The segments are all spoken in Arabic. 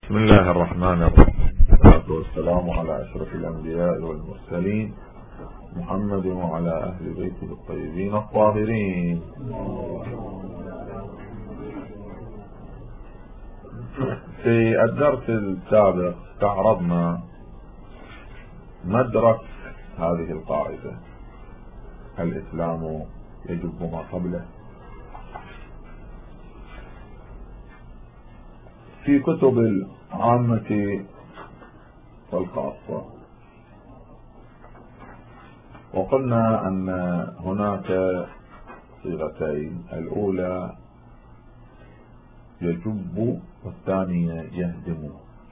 بسم الله الرحمن الرحيم، والصلاة والسلام على أشرف الأنبياء والمرسلين محمد وعلى أهل بيته الطيبين الطاهرين. في الدرس السابق استعرضنا مدرك هذه القاعدة: الإسلام يجب ما قبله. في كتب العامة والخاصة، وقلنا أن هناك صيغتين: الأولى يجب والثانية يهدم،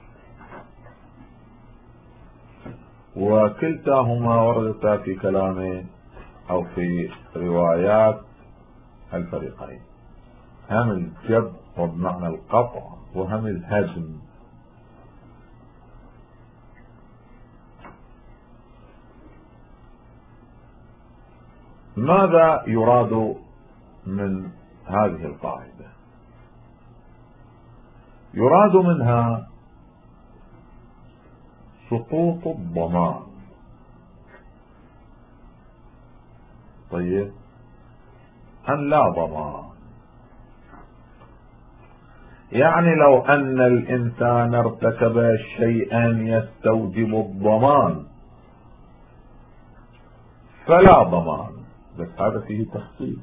وكلتاهما وردتا في كلام أو في روايات الفريقين، هم الجب وبمعنى القطع وهم الهدم. ماذا يراد من هذه القاعدة؟ يراد منها سقوط الضمان. طيب، أن لا ضمان، يعني لو أن الإنسان ارتكب شيئا يستوجب الضمان فلا ضمان، بس هذا فيه تفصيل.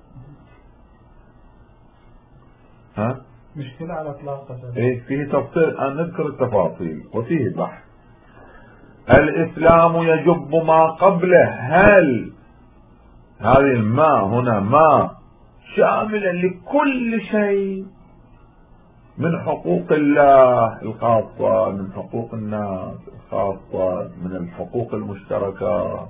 مشكلة على اطلاقها. ايه، فيه تفصيل، أن نذكر التفاصيل وفيه بحث. الإسلام يجب ما قبله. هل هذه الماء هنا ماء شاملة لكل شيء من حقوق الله الخاصة، من حقوق الناس الخاصة، من الحقوق المشتركة؟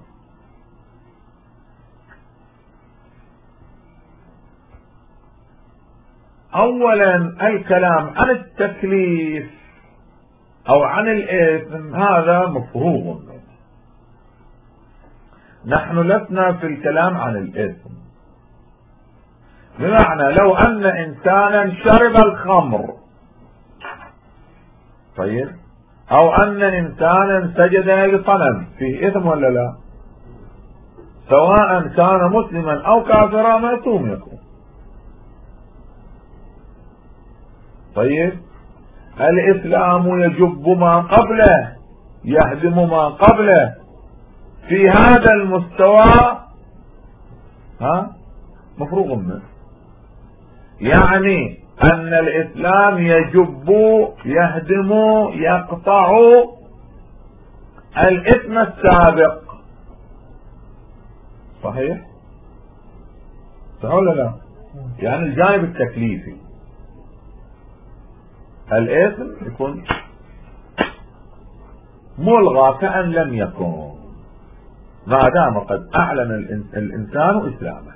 اولا الكلام عن التكليف او عن الاثم هذا مفروغ منه. نحن لسنا في الكلام عن الاثم، بمعنى لو ان انسانا شرب الخمر، طيب، او ان انسانا سجد لصنم، فيه اثم ولا لا؟ سواء كان مسلما او كافرا مأثوم يكون. طيب، الإسلام يجب ما قبله يهدم ما قبله. في هذا المستوى مفروغ منه، يعني أن الإسلام يجب يهدم يقطع الإثم السابق. صحيح؟ صح ولا لا؟ يعني الجانب التكليفي، الإثم يكون ملغى كأن لم يكن، ما دام قد أعلن الإنسان إسلامه.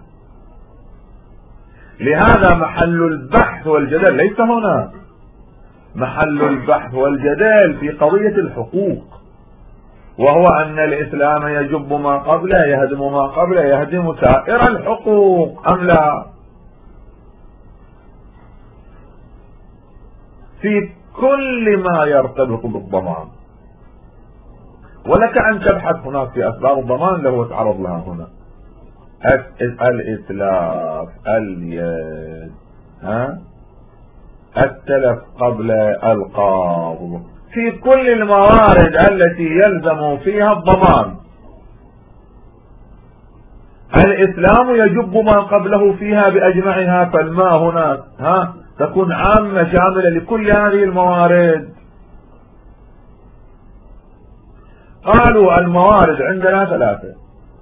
لهذا محل البحث والجدل ليس هنا، محل البحث والجدل في قضية الحقوق، وهو أن الإسلام يجب ما قبله يهدم ما قبله، يهدم سائر الحقوق أم لا؟ في كل ما يرتبط بالضمان. ولك أن تبحث هناك في أسباب الضمان اللي هو تعرض لها هنا: الإتلاف، اليد، التلف قبل القبض، في كل الموارد التي يلزم فيها الضمان. الإسلام يجب ما قبله فيها بأجمعها، فالماء هناك تكون عامة شاملة لكل هذه الموارد. قالوا الموارد عندنا ثلاثة.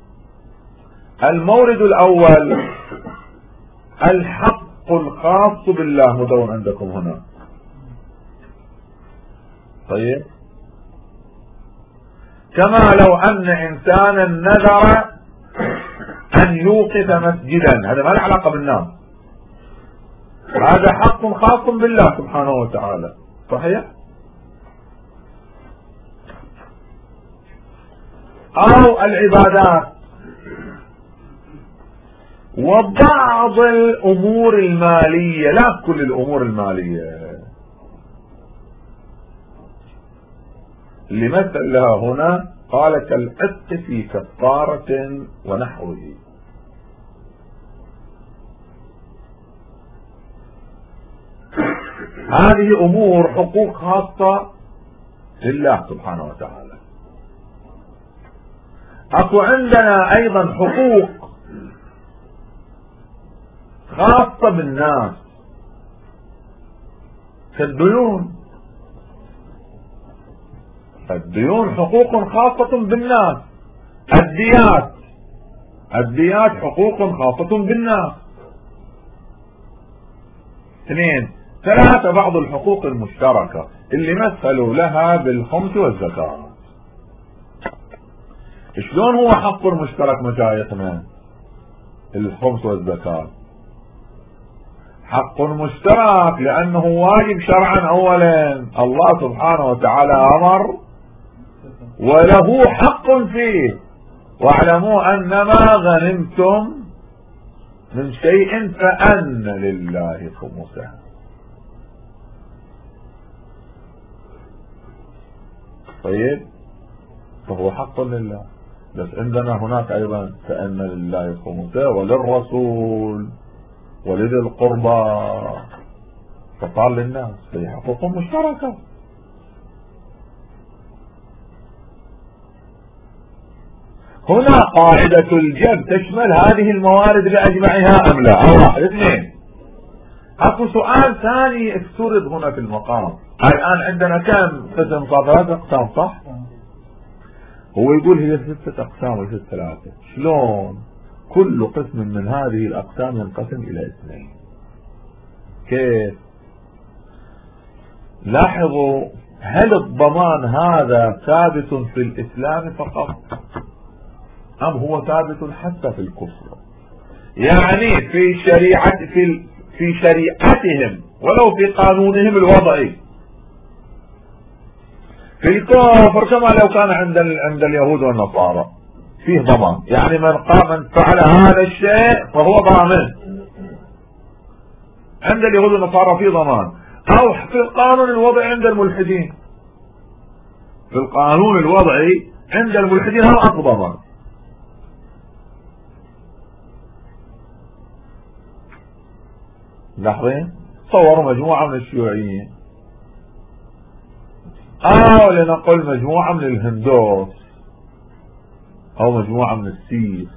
المورد الأول الحق الخاص بالله، مدون عندكم هنا. طيب، كما لو أن إنسانا نذر أن يوقف مسجدا، هذا ما له علاقة بالناس، هذا حق خاص بالله سبحانه وتعالى. صحيح؟ أو العبادات، وبعض الأمور المالية، لا كل الأمور المالية. اللي مثل لها هنا قال كالعتق في كفارة ونحوه. هذه أمور حقوق خاصة لله سبحانه وتعالى. أكو عندنا أيضا حقوق خاصة بالناس كالديون. الديون حقوق خاصة بالناس. الديات حقوق خاصة بالناس. 2 3 بعض الحقوق المشتركة اللي مثلوا لها بالخمس والزكاة. شلون هو حق مشترك مشايخنا الخمس والزكاة؟ حق مشترك لأنه واجب شرعا. أولا الله سبحانه وتعالى أمر وله حق فيه، واعلموا أن ما غنمتم من شيء فأن لله خمسه. طيب فهو حق لله، بس عندنا هناك أيضا فأن لله خمسه وللرسول ولذي القربى، فقال للناس في حقوق مشتركة. هنا قاعدة الجب تشمل هذه الموارد بأجمعها أم لا؟ 1 2. اكو سؤال ثاني افترض هنا في المقام. الآن عندنا كم قسم؟ 3 أقسام صح؟ هو يقول هي 6 أقسام وليست 3. شلون كل قسم من هذه الأقسام ينقسم إلى 2؟ كيف؟ لاحظوا، هل الضمان هذا ثابت في الإسلام فقط أم هو ثابت حتى في الكفر؟ يعني في شريعتهم ولو في قانونهم الوضعي. في الكفر كما لو كان عند اليهود والنصارى فيه ضمان، يعني من فعل هذا الشيء فهو ضامن. عند اليهود والنصارى فيه ضمان. أو في القانون الوضعي عند الملحدين، في القانون الوضعي عند الملحدين هم أكو ضمان. لاحظين؟ صوروا مجموعة من الشيوعيين أو لنقل مجموعة من الهندوس أو مجموعة من السيخ،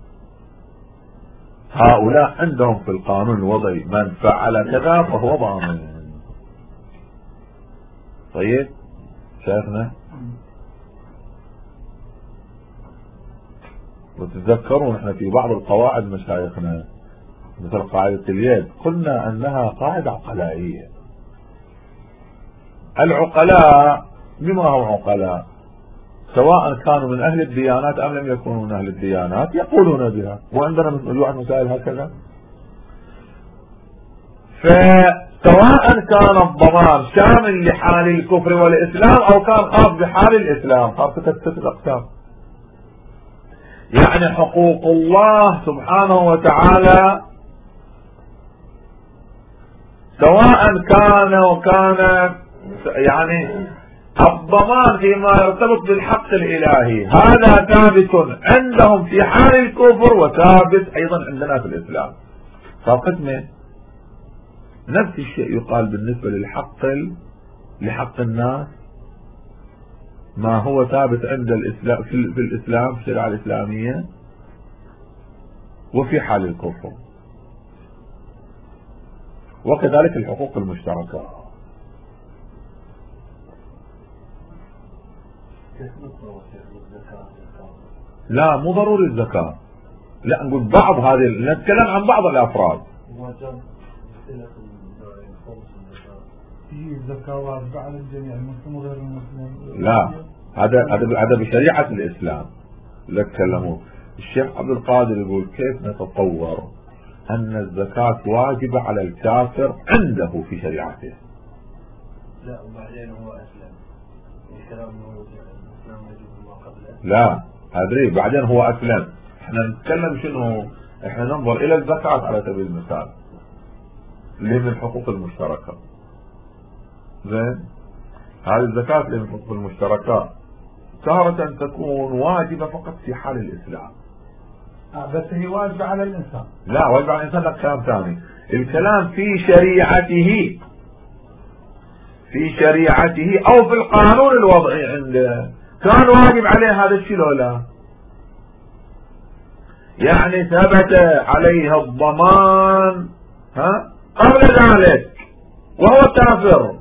هؤلاء عندهم في القانون الوضعي من فعل كذا فهو ضامن. طيب شايفنا؟ وتتذكرون احنا في بعض القواعد مشايخنا مثل قاعدة اليد قلنا انها قاعدة عقلائية. العقلاء بما هم عقلاء سواء كانوا من اهل الديانات ام لم يكونوا من اهل الديانات يقولون بها، وعندنا مجموعة مسائل هكذا. فسواء كان الضمان شامل لحال الكفر والاسلام او كان خاص بحال الاسلام، خاصة 6 أقسام. يعني حقوق الله سبحانه وتعالى سواء كان يعني الضمان فيما يرتبط بالحق الإلهي هذا ثابت عندهم في حال الكفر وثابت أيضا عندنا في الإسلام. فقسمين. نفس الشيء يقال بالنسبة لحق الناس، ما هو ثابت عند الإسلام في الإسلام في الشريعة الإسلامية وفي حال الكفر، وكذلك الحقوق المشتركة. لا مو ضروري الزكاة، لا نقول بعض هذه، نتكلم عن بعض الأفراد. الزكاة واجبة على الجميع المسلم وغير المسلم. لا هذا بشريعة الإسلام. لا تكلموا. الشيخ عبد القادر يقول كيف نتصور أن الزكاة واجبة على الكافر عنده في شريعته؟ لا وبعدين هو أسلم. الكلام هو الإسلام يجب ما قبله. لا أدري بعدين هو أسلم. احنا نتكلم شنو؟ احنا ننظر إلى الزكاة على سبيل المثال اللي من الحقوق المشتركة. زين هذه الزكاة المشتركات تارة تكون واجبة فقط في حال الإسلام. بس هي واجبة على الإنسان. لا، واجبة على الإنسان كلام ثاني. الكلام في شريعته، في شريعته أو في القانون الوضعي عنده كان واجب عليه هذا الشيء لو لا؟ يعني ثبت عليه الضمان قبل ذلك وهو كافر،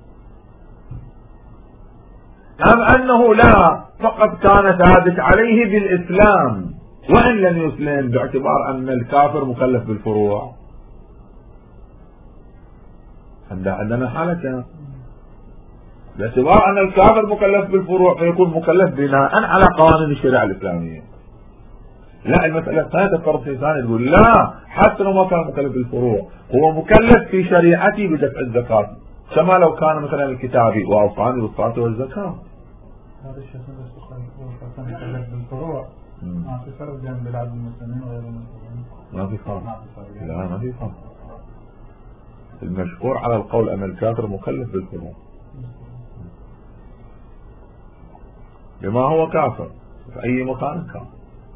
أم أنه لا فقط كان ثابت عليه بالإسلام وإن لم يسلم باعتبار أن الكافر مكلف بالفروع؟ عندنا حالتين، باعتبار أن الكافر مكلف بالفروع فيكون مكلف بناء على قوانين الشريعة الإسلامية. لا، المسألة الثانية الطرف الثاني تقول لا، حتى لو ما كان مكلف بالفروع هو مكلف في شريعته بدفع الزكاة، كما لو كان مثلا الكتابي وأوصاني بالصلاة والزكاة. هذا الشيء بس مكلف بالفروع، ما في فرق بين بلاد المسلمين وغير المسلمين. ما في فرق. لا، ما في فرق. المشهور على القول أن الكافر مكلف بالفروع بما هو كافر في أي مكان كان.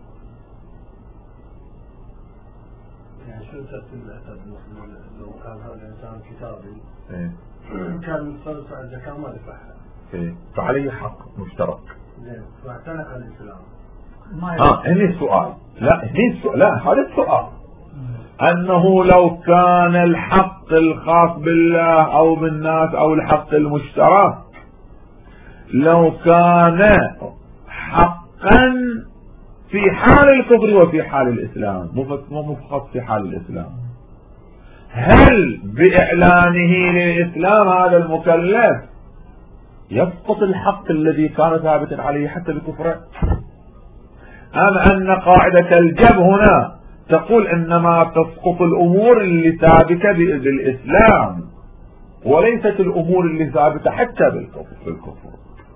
يعني شو ترتيب العتاب لو كان هذا الإنسان كتابي كان يدفع الزكاة ما دفعها فعليه حق مشترك زين واعتنق على الإسلام. هني السؤال. لا، هني السؤال. لا، هذا السؤال أنه لو كان الحق الخاص بالله أو بالناس أو الحق المشترك لو كان حقا في حال الكفر وفي حال الإسلام، مو فقط في حال الإسلام، هل بإعلانه للإسلام هذا المكلف يسقط الحق الذي كان ثابتا عليه حتى بكفره؟ أم أن قاعدة الجب هنا تقول إنما تسقط الأمور اللي ثابتة بالإسلام وليست الأمور اللي ثابتة حتى بالكفر؟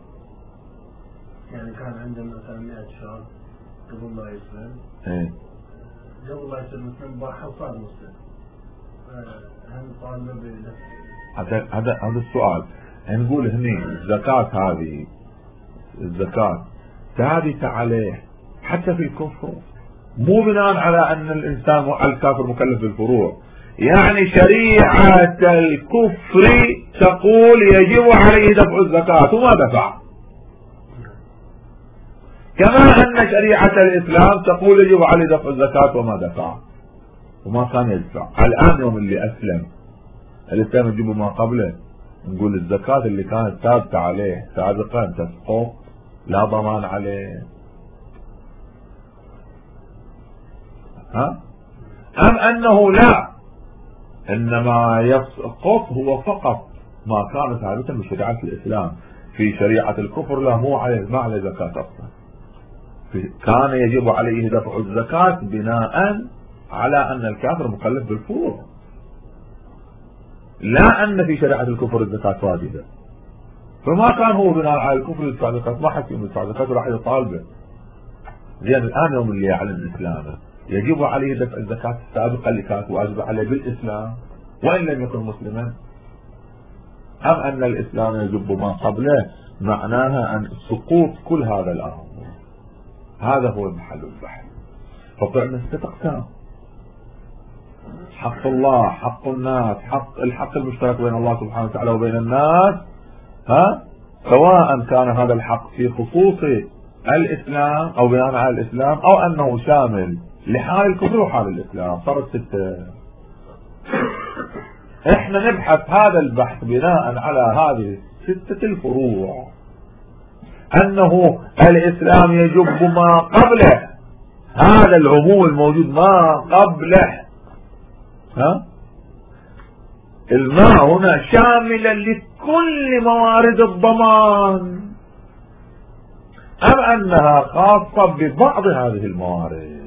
يعني كان عندنا مثلا 100 شهر قبل ما يسلم، قبل ما يصير مسلم باح وصار مسلم، هل طالب هذا السؤال. نقول هني الزكاة ثابتة عليه حتى في الكفر، مو بناء على أن الإنسان الكافر مكلف بالفروع. يعني شريعة الكفر تقول يجب عليه دفع الزكاة وما دفع، كما أن شريعة الإسلام تقول يجب عليه دفع الزكاة وما دفع وما كان يدفع. الآن يوم اللي أسلم الإسلام يجب ما قبله، نقول الزكاة اللي كانت ثابتة عليه سابقا تسقط، لا ضمان عليه. أم أنه لا، إنما يسقط هو فقط ما كان ثابتا بشريعة الإسلام، في شريعة الكفر لا، مو عليه، ما عليه زكاة أصلا. كان يجب عليه دفع الزكاة بناء على أن الكافر مكلف بالفروع، لا أن في شريعة الكفر الزكاة واجبة. فما كان هو بناء على الكفر يدفع الزكاة، ما حكم يدفع الزكاة ولا حد يطالبه. زين، الآن يوم اللي يعلن إسلامه يجب عليه دفع الزكاة السابقة اللي كانت واجبة عليه بالإسلام وإن لم يكن مسلما، أم أن الإسلام يجب ما قبله، معناها أن سقوط كل هذا الأمر. هذا هو محل البحث. فطلعنا 6 أقسام: حق الله، حق الناس، الحق المشترك بين الله سبحانه وتعالى وبين الناس، سواء كان هذا الحق في خصوص الإسلام أو بناء على الإسلام أو أنه شامل لحال الكفر وحال الإسلام. صارت 6. احنا نبحث هذا البحث بناء على هذه 6 الفروع، أنه الإسلام يجب ما قبله، هذا العموم الموجود ما قبله. الماء هنا شاملا لكل موارد الضمان، أم أنها خاصة ببعض هذه الموارد؟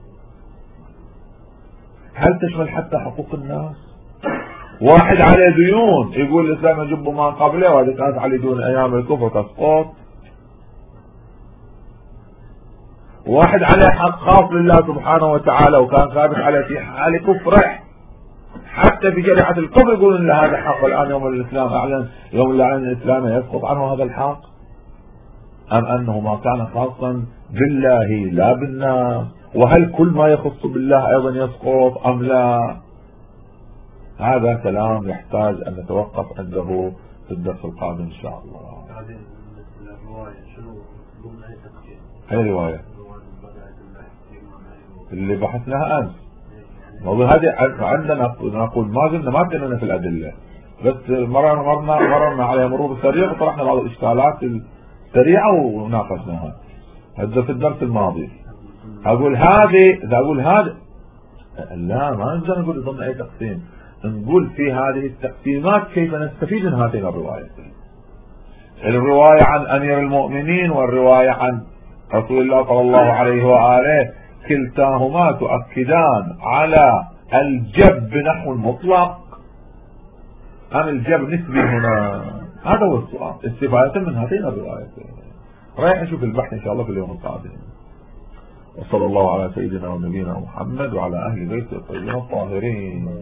هل تشمل حتى حقوق الناس؟ واحد عليه ديون يقول الإسلام يجب ما قبله، وهذه كانت عليه ديون أيام الكفر تسقط. واحد عليه حق خاص لله سبحانه وتعالى وكان ثابت عليه في حال كفره، حتى حتى في شريعة الكفر يقولون له هذا حق، والآن يوم الإسلام أعلن، يوم اللي أعلن الإسلام يسقط عنه هذا الحق، أم أنه ما كان خاصا بالله لا بالناس؟ وهل كل ما يخص بالله أيضا يسقط أم لا؟ هذا كلام يحتاج أن نتوقف عنده في الدرس القادم إن شاء الله. أي رواية اللي بحثناها أمس؟ والله هذه عندنا نقول ما زلنا ما كنا في الأدلة، بس مررنا عليها مرور سريع وطرحنا بعض الإشكالات السريعة وناقشناها. هذا في الدرس الماضي. أقول هذه لا، ما نقدر نقول ضمن أي تقسيم، نقول في هذه التقسيمات كيف نستفيد من هاتين الروايتين، الرواية عن أمير المؤمنين والرواية عن رسول الله صلى الله عليه وآله، كلتاهما تؤكدان على الجب بنحو المطلق أم الجب نسبي هنا؟ هذا هو السؤال، استفادة من هاتين الروايتين. رايح نشوف البحث إن شاء الله في اليوم القادم. وصلى الله على سيدنا ونبينا محمد وعلى أهل بيته الطيبين الطاهرين.